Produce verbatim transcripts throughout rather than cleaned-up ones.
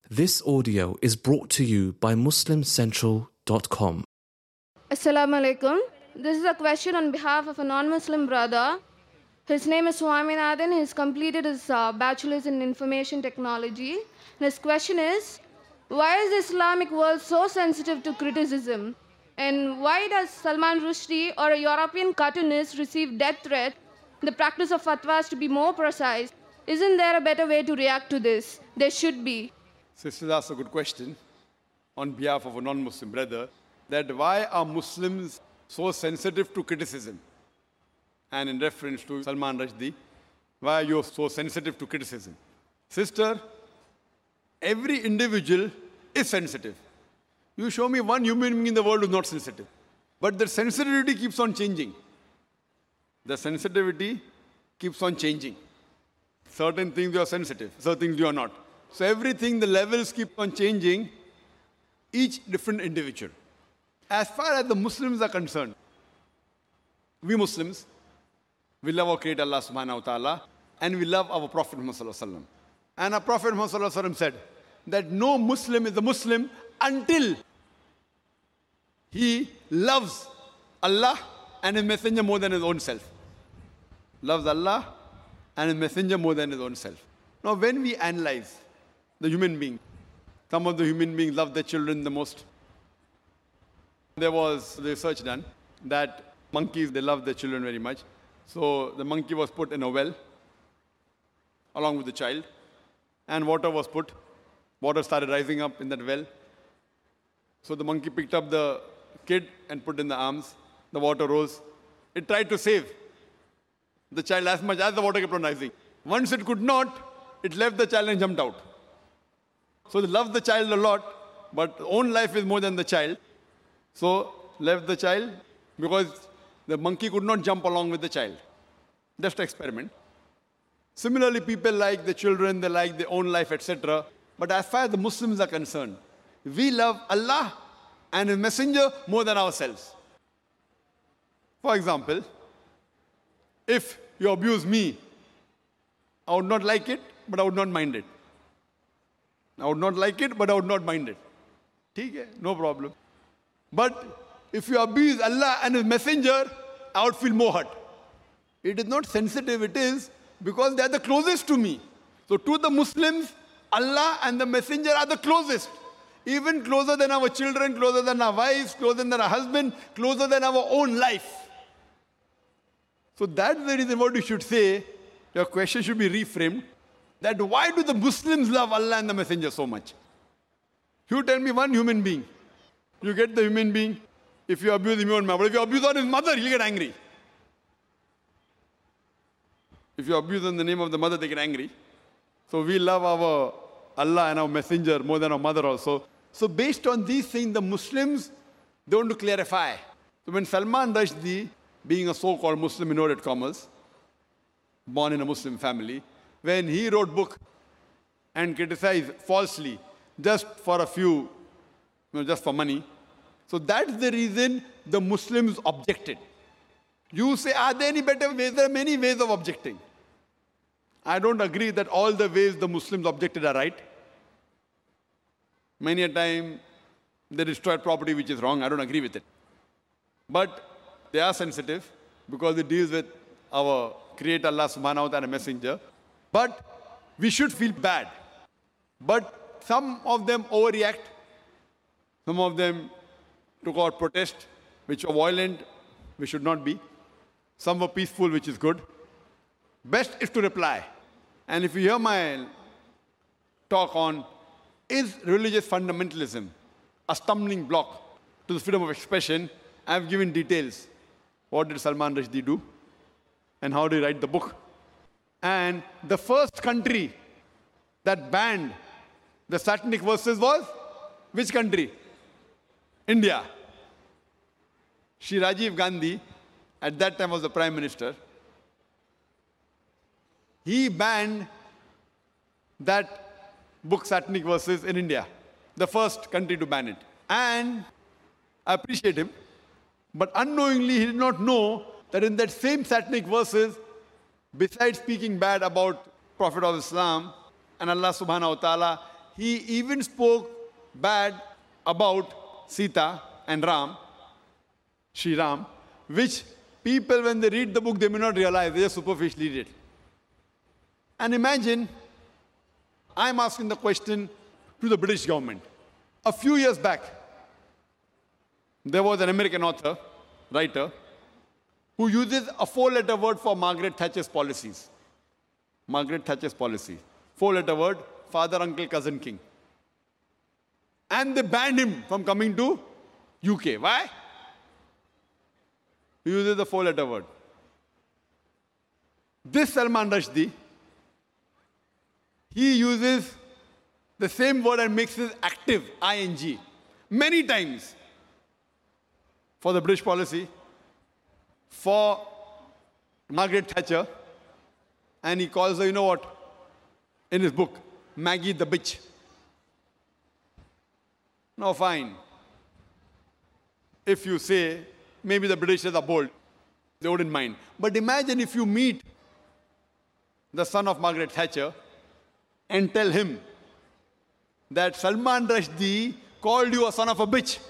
This audio is brought to you by muslim central dot com. Assalamu alaikum. This is a question on behalf of a non-Muslim brother. His name is Swaminathan. He's completed his uh, bachelor's in information technology. And his question is, why is the Islamic world so sensitive to criticism? And why does Salman Rushdie or a European cartoonist receive death threats? The practice of fatwas to be more precise. Isn't there a better way to react to this? There should be. Sister asked a good question on behalf of a non-Muslim brother, that why are Muslims so sensitive to criticism? And in reference to Salman Rushdie, why are you so sensitive to criticism? Sister, every individual is sensitive. You show me one human being in the world who is not sensitive. But the sensitivity keeps on changing. The sensitivity keeps on changing. Certain things you are sensitive, certain things you are not. So everything, the levels keep on changing, each different individual. As far as the Muslims are concerned, we Muslims, we love our Creator Allah subhanahu wa ta'ala, and we love our Prophet Muhammad sallallahu alaihi wasallam. And our Prophet Muhammad sallallahu alaihi wasallam said that no Muslim is a Muslim until he loves Allah and His Messenger more than his own self. Loves Allah and His Messenger more than his own self. Now when we analyze the human being, some of the human beings love their children the most. There was research done that monkeys, they love their children very much. So the monkey was put in a well along with the child, and water was put. Water started rising up in that well. So the monkey picked up the kid and put in the arms. The water rose. It tried to save the child as much as the water kept on rising. Once it could not, it left the child and jumped out. So they loved the child a lot, but own life is more than the child. So left the child because the monkey could not jump along with the child. Just an experiment. Similarly, people like the children, they like their own life, et cetera. But as far as the Muslims are concerned, we love Allah and His Messenger more than ourselves. For example, if you abuse me, I would not like it, but I would not mind it. I would not like it, but I would not mind it. Okay, no problem. But if you abuse Allah and His Messenger, I would feel more hurt. It is not sensitive, it is because they are the closest to me. So to the Muslims, Allah and the Messenger are the closest. Even closer than our children, closer than our wives, closer than our husband, closer than our own life. So that's the reason what you should say. Your question should be reframed. That why do the Muslims love Allah and the Messenger so much? You tell me one human being. You get the human being. If you abuse him, but if you abuse on his mother, he'll get angry. If you abuse in the name of the mother, they get angry. So we love our Allah and our Messenger more than our mother also. So based on these things, the Muslims, they want to clarify. So when Salman Rushdie, being a so-called Muslim in inverted commas, born in a Muslim family, when he wrote book and criticized falsely just for a few, you know, just for money, so that's the reason the Muslims objected. You say, are there any better ways? There are many ways of objecting. I don't agree that all the ways the Muslims objected are right. Many a time they destroyed property which is wrong. I don't agree with it. But they are sensitive because it deals with our Creator Allah subhanahu wa ta'ala Messenger. But we should feel bad. But some of them overreact. Some of them took out protest, which were violent, which should not be. Some were peaceful, which is good. Best is to reply. And if you hear my talk on, is religious fundamentalism a stumbling block to the freedom of expression, I've given details. What did Salman Rushdie do? And how did he write the book? And the first country that banned the satanic verses was which country? India. Shri Rajiv Gandhi, at that time was the Prime Minister. He banned that book, Satanic Verses, in India. The first country to ban it. And I appreciate him. But unknowingly, he did not know that in that same Satanic Verses, besides speaking bad about Prophet of Islam and Allah subhanahu wa ta'ala, he even spoke bad about Sita and Ram, Shri Ram, which people, when they read the book, they may not realize, they just superficially read it. And imagine, I'm asking the question to the British government. A few years back, there was an American author, writer, who uses a four-letter word for Margaret Thatcher's policies. Margaret Thatcher's policy. Four-letter word, father, uncle, cousin, king. And they banned him from coming to U K. Why? He uses the four-letter word. This Salman Rushdie, he uses the same word and makes it active, I N G, many times for the British policy, for Margaret Thatcher, and he calls her, you know what, in his book, Maggie the bitch. Now fine. If you say, maybe the Britishers are bold, they wouldn't mind. But imagine if you meet the son of Margaret Thatcher and tell him that Salman Rushdie called you a son of a bitch.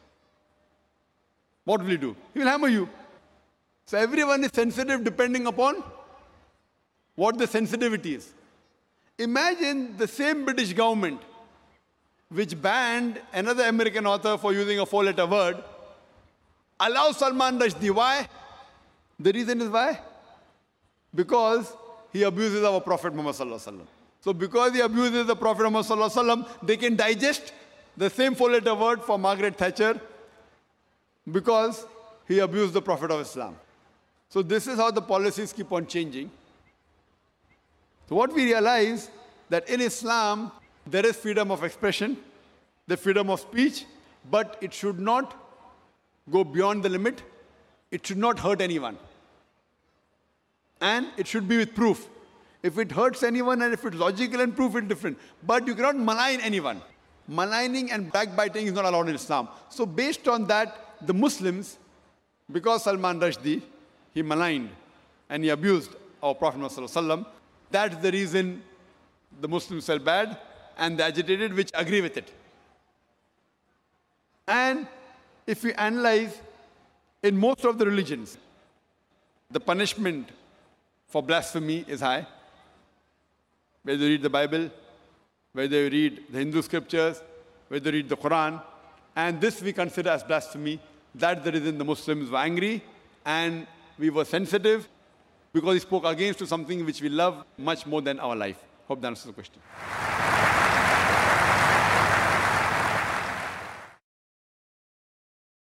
What will he do? He will hammer you. So everyone is sensitive depending upon what the sensitivity is. Imagine the same British government which banned another American author for using a four-letter word, allows Salman Rushdie. Why? The reason is why? Because he abuses our Prophet Muhammad Sallallahu Alaihi Wasallam. So because he abuses the Prophet Muhammad Sallallahu Alaihi Wasallam, they can digest the same four-letter word for Margaret Thatcher because he abused the Prophet of Islam. So this is how the policies keep on changing. So what we realize that in Islam, there is freedom of expression, the freedom of speech, but it should not go beyond the limit. It should not hurt anyone. And it should be with proof. If it hurts anyone and if it's logical and proof, it's different. But you cannot malign anyone. Maligning and backbiting is not allowed in Islam. So based on that, the Muslims, because Salman Rushdie, he maligned and he abused our Prophet Muhammad, that's the reason the Muslims felt bad and they agitated, which agree with it. And if we analyze, in most of the religions, the punishment for blasphemy is high. Whether you read the Bible, whether you read the Hindu scriptures, whether you read the Quran, and this we consider as blasphemy. That's the reason the Muslims were angry and we were sensitive because he spoke against to something which we love much more than our life. Hope that answers the question.